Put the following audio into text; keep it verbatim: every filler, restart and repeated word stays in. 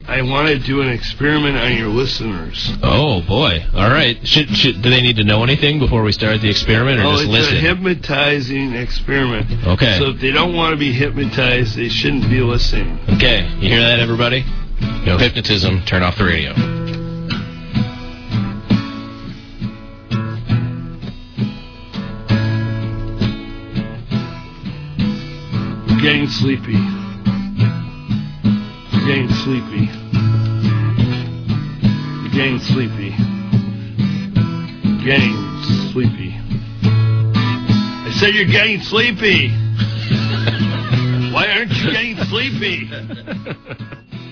I want to do an experiment on your listeners. Oh, boy. All right. Should, should, do they need to know anything before we start the experiment, or oh, just it's listen? It's a hypnotizing experiment. Okay. So if they don't want to be hypnotized, they shouldn't be listening. Okay. You hear that, everybody? No hypnotism. Turn off the radio. You're getting sleepy. You're getting sleepy. You're getting sleepy. You're getting sleepy. I said you're getting sleepy. Why aren't you getting sleepy?